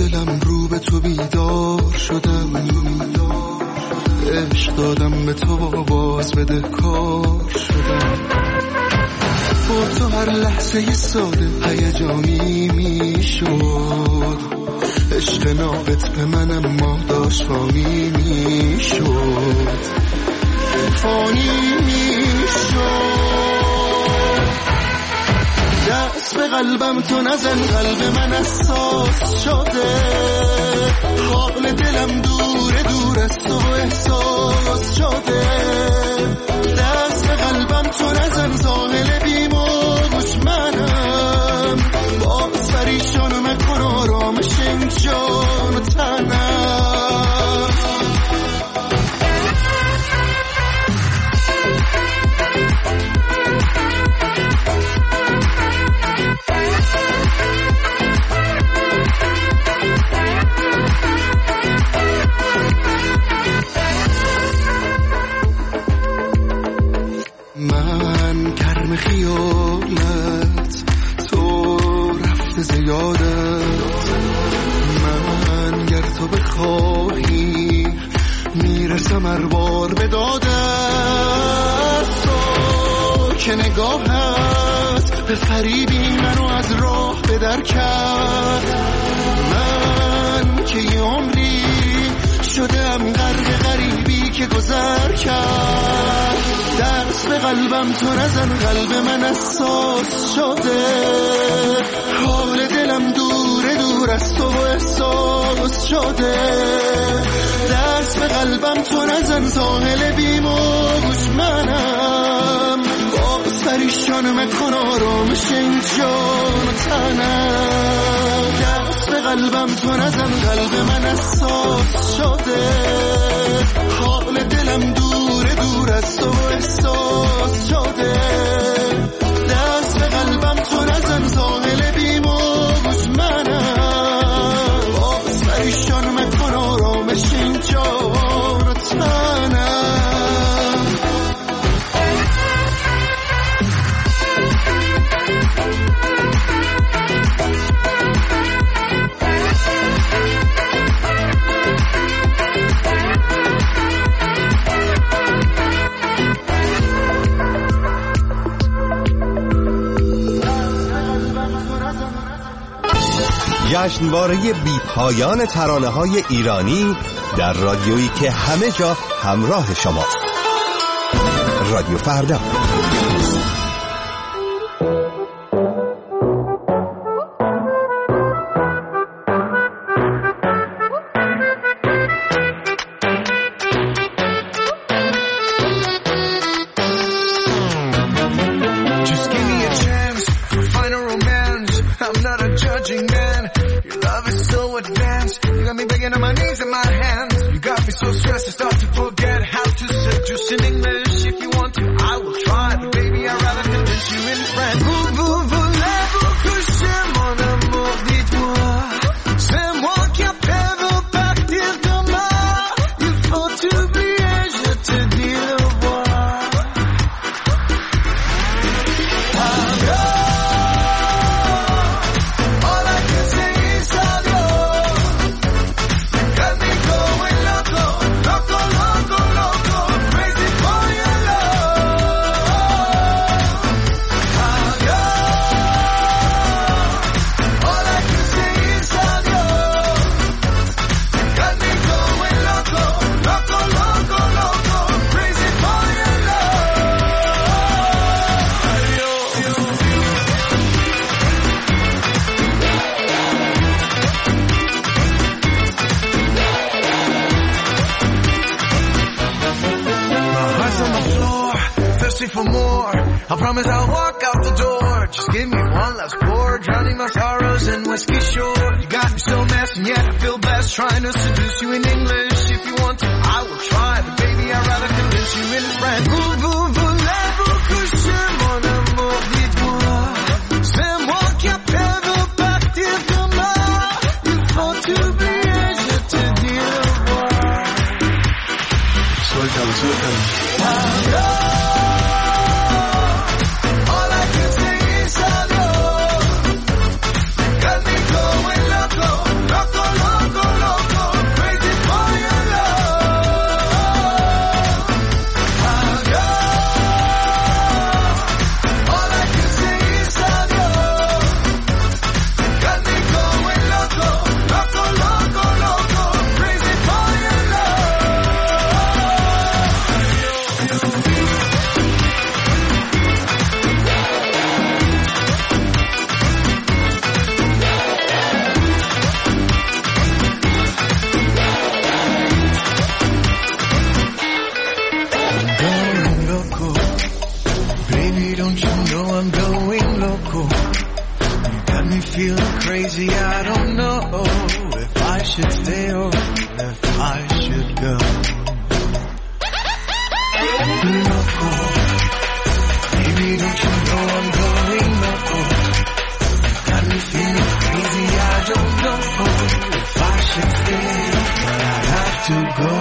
دلم رو به تو بیدار شدم، عشق دادم به تو باز بده کار شدم. با تو هر لحظه ی ساده هیجانی میشد، عشق ناقت به منم ما داشت فانی میشد، فانی میشد. دست به قلبم تو نزن، قلب من اساس شده، حال دلم دوره دور از تو احساس شده. دست به قلبم تو نزن، ساحل بیموج منم، باز پریشان مکن آرامش این جان و تنم. من کرم خیالت، تو رفته زیادت. من گر تو بخواهی میرسم هر بار به دادت. تو که نگاهت به فریبی منو از راه به در کرد. من که یه عمری شدم غرق غریبی که گذر کرد. دست به قلبم تو نزن، قلب من اساس شده، حال دلم دوره دور از تو احساس شده. دست به قلبم تو نزن، ساحل بیموج منم، باز پریشان مکن آرامش این جان و تنم. دست به قلبم تو نزن، قلب من اساس شده، حال دلم دوره دور از تو احساس شده. دست به قلبم تو نزن، ساحل بیموج منم، باز پریشان مکن آرامش این جان و تنم. جشنواره بی پایان ترانه‌های ایرانی در رادیویی که همه جا همراه شماست. رادیو فردا. For more, I promise I'll walk out the door. Just give me one last pour, drowning my sorrows in whiskey shore. You got me so messed and yet I feel blessed, trying to seduce you in English. If you want to, I will try, but baby I'd rather convince you in French. Voulez-vous coucher mon amour, dites-moi. C'est moi qui appelle partir demain. Il faut t'oublier, je te dis au revoir. Welcome. Loco, loco, should stay or if I should go. Loco, baby, don't you know I'm going loco? Got me feeling crazy, I don't know if I should stay, but I have to go.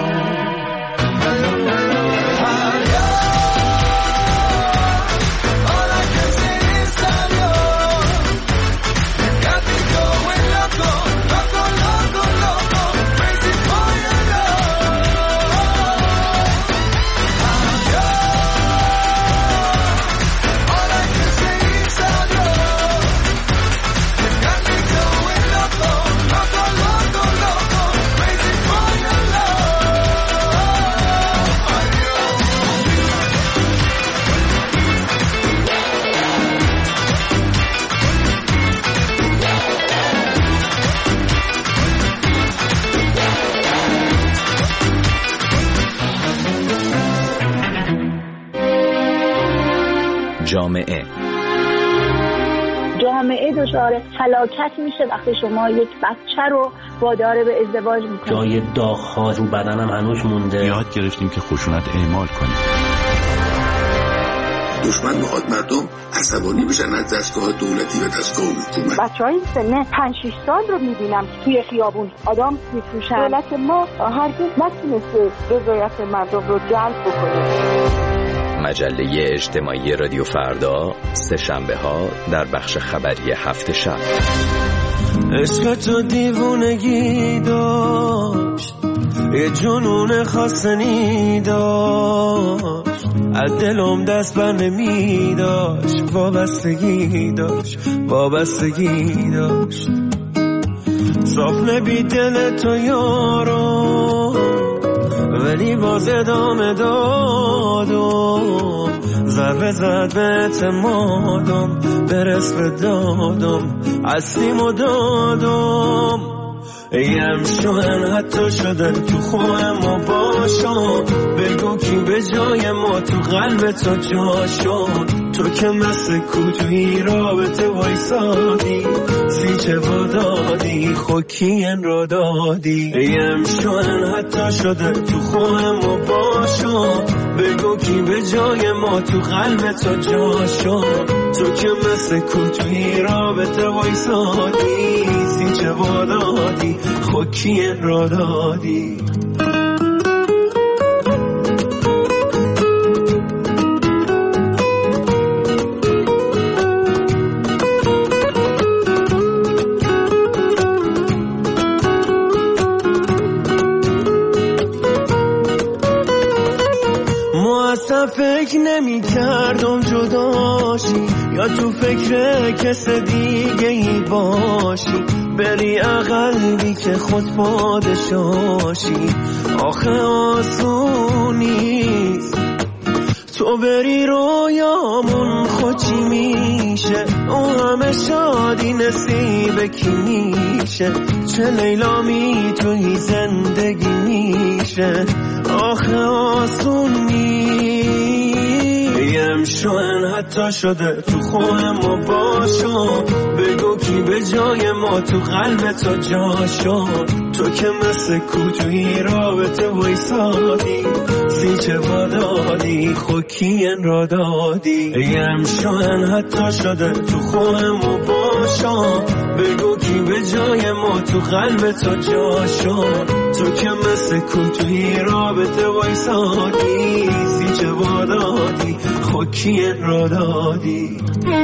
جامعه دچار هلاکت میشه وقتی شما یک بچه رو وادار به ازدواج میکنید. جای داغ‌ها رو بدنم هنوز مونده. یاد گرفتیم که خشونت اعمال کنیم. دشمن میخواد مردم عصبانی بشن از دستگاه دولتی و دستگاه حکومت. بچهای سن 5-6 سال رو میبینم توی خیابون آدم میفروشن. دولت ما هرگز نتونسته رضایت مردم رو جلب بکنه. مجله اجتماعی رادیو فردا سه شنبه ها در بخش خبری هفت شب. عشق تو دیوونگی داشت، یه جنون خواستنی داشت، از دلم دست بر نمی داشت، وابستگی داشت، وابستگی داشت. صاف نبی دل تو یارو ولی باز ادامه دادم، ضربه زد به اعتمادم، برس به دادم، عصیم و دادم. ایم شوهن حتی شدن تو خواه ما باشم، بگو کی به جای ما تو قلب تو جا شد. تو که مثل کوتوی رابطه وایسادی، سیچه و دادی خوکین رو دادی. ایم شوهن حتی شده تو خواه ما باشم، بگو کی به جای ما تو قلب تو جا شد. تو که مثل کوتوی رابطه وایسادی، سیچه و دادی خوکین رو دادی. فکر نمی کردم جداشی، یا تو فکر کس دیگه ای باشی، بری اقلبی که خود پادشاشی. آخه آسون نیست تو بری رویامون خودچی میشه، اون همه شادی نصیب کی میشه، چه لیلا میتونی زندگی میشه. آخه آسون یم شوهن حتی شده تو خواه ما باشم، بگو کی به جای ما تو قلب تو جا شد. تو که مثل کوتوی رابطه وایسادی، سیچه و دادی خوکین را دادی. یم شوهن حتی شده تو خواه ما باشم، بگو کی به جای ما تو قلب تو جا شد. تو که مثل کوتوی رابطه وایسادی، سیچه و دادی خوکین را دادی.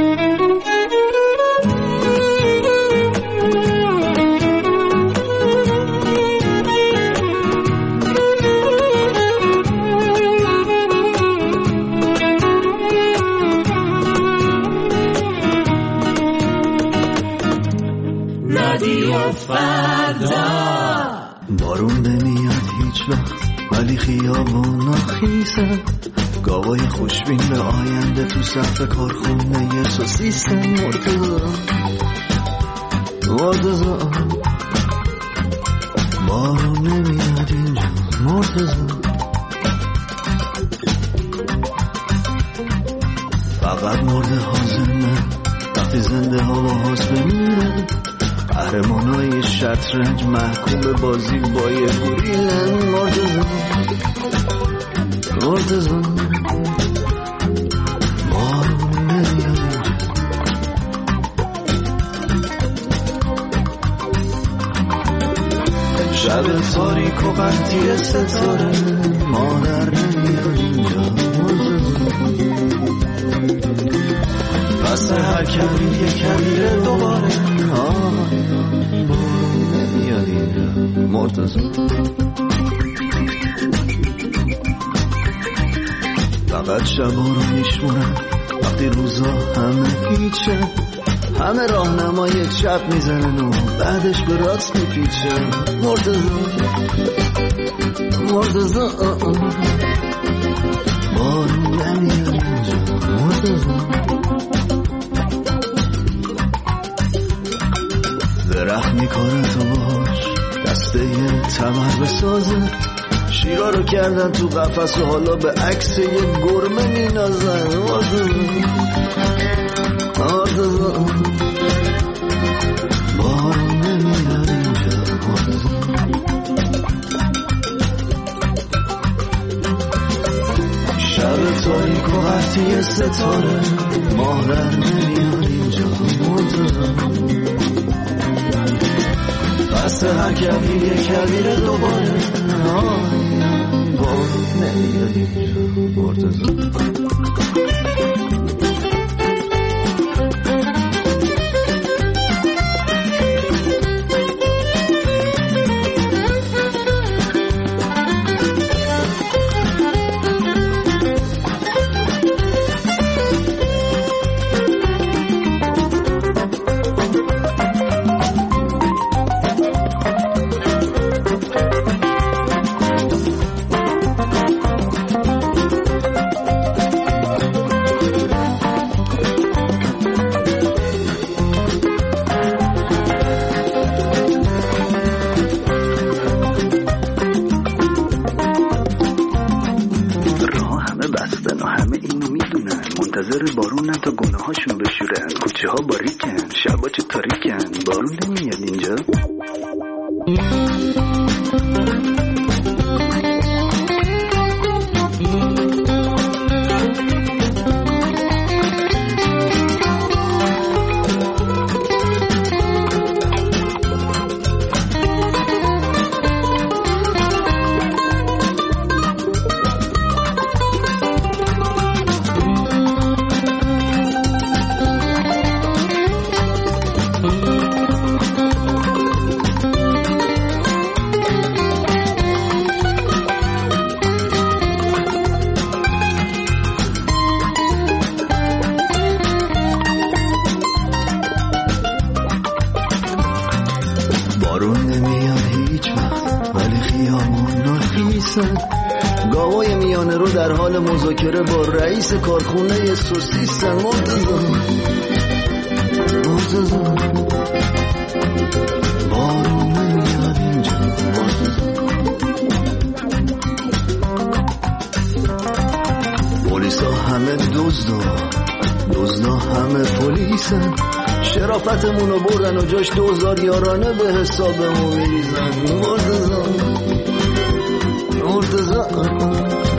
رادیو فردا. بارون نمیاد هیچ وقت ولی خیابون خیسه، گاوای خوشبین به آینده تو صف کارخونه یه سوسیسه. مرتضی بارون نمیاد اینجا، مرتضی فقط مرده حاضر نه، وقتی زنده ها با حاضر میره. قهرمانای شطرنج محکوم به بازی با یه گوریلن. مرتضی بارون نمیاد. شب تاریک و قطعی ستاره مادر نمیاد اینجا. پس هر کبیر یه کبیره دوباره نمیاد اینجا. مرتضی فقط شبا رو میشمونم وقتی روزا همه هیچه، همه راهنمای چپ میزنن و بعدش به راست میپیچه. مرتضی بارون نمیاد اینجا. مرتضی درخت میکنه تو باش دسته تمر بسازه، شیرا رو کردن تو قفس و حالا به عکس یه گرمه مینازن. بارون نمیاد اینجا. شب تاریک و قطعی ستاره مادر نمیاد اینجا. پس هر کبیر یه کبیر دوباره بارون نمیاد اینجا. مرتضی گاوای میانه رو در حال مذاکره با رئیس کارخونه سوسیسن. مرتضی بارون نمیاد اینجا. پلیسا همه دزدا همه پلیسن، شرافتمونو بردن و جاش 2000 یارانه به حسابمون میریزن. مرتضی